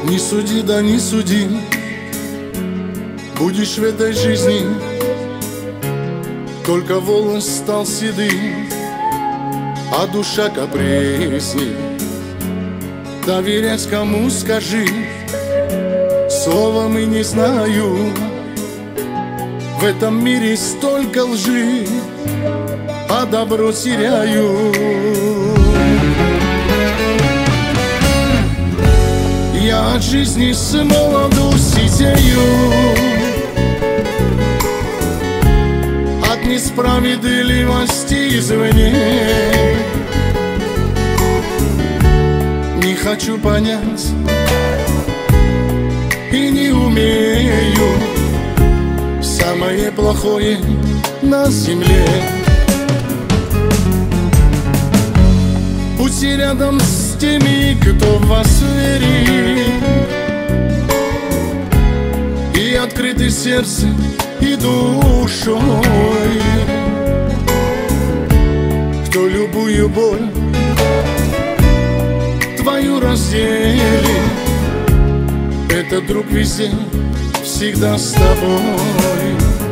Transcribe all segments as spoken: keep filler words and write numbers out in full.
Не суди, да не суди, будешь в этой жизни, только волос стал седым, а душа капризней. Доверять кому, скажи, словом и не знаю. В этом мире столько лжи, а добро теряю. Я от жизни с молоду сидею, от несправедливости извне. Не хочу понять и не умею самое плохое на земле. Будьте рядом с теми, кто в вас верит, и открыты сердцем и душой, кто любую боль твою разделит. Этот друг везде, всегда с тобой.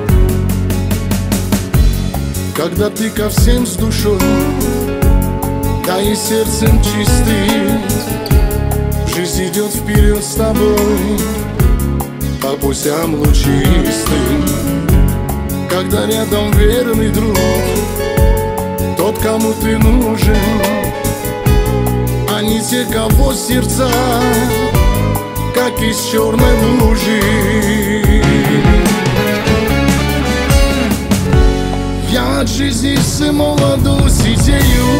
Когда ты ко всем с душой, да и сердцем чистым, жизнь идет вперед с тобой по путям лучистым. Когда рядом верный друг, тот, кому ты нужен, а не те, кого сердца, как из черной лужи. Я от жизни с молоду сидею,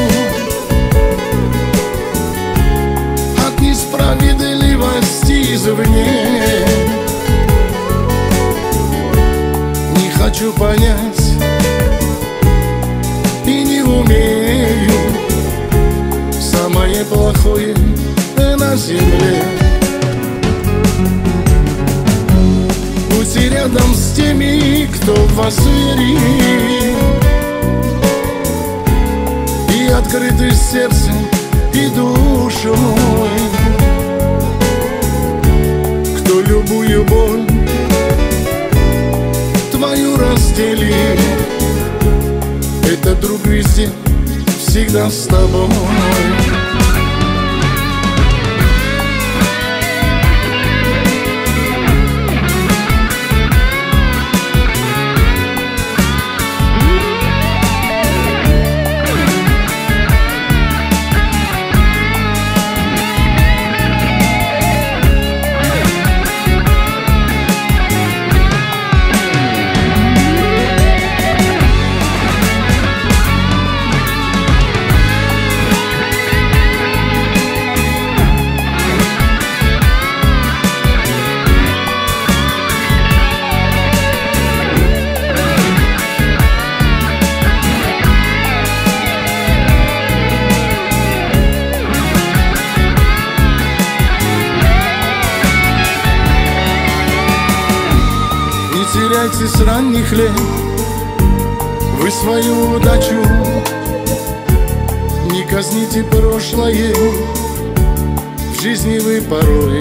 от несправедливости извне. Не хочу понять и не умею самое плохое на земле. Будьте рядом с теми, кто в вас верит, и открыты сердцем и душой, кто любую боль твою разделит. Этот друг везде, всегда с тобой. Теряйте с ранних лет вы свою удачу, не казните прошлое, в жизни вы порой.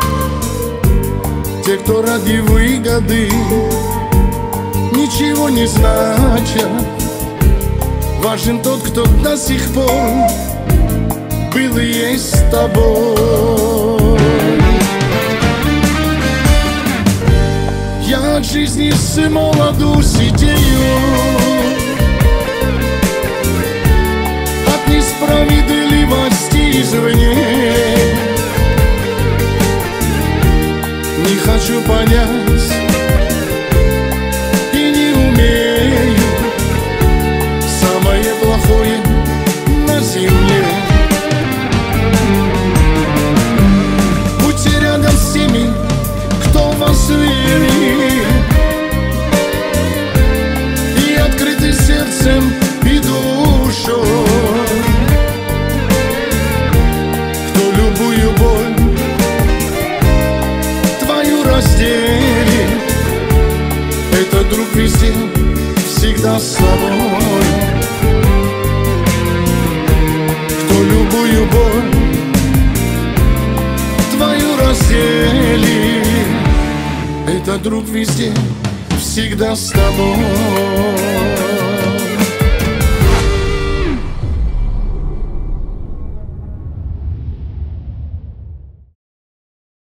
Те, кто ради выгоды ничего не значат, важен тот, кто до сих пор был и есть с тобой. Я от жизни с молоду сидею, от несправедливости извне. Не хочу понять и не умею самое плохое на земле. Будьте рядом с теми, кто в вас верит, и открыты сердцем и душой, кто любую боль твою разделит. Этот друг везде, всегда с собой, кто любую боль твою разделит. постели. Это друг везде, всегда с тобой.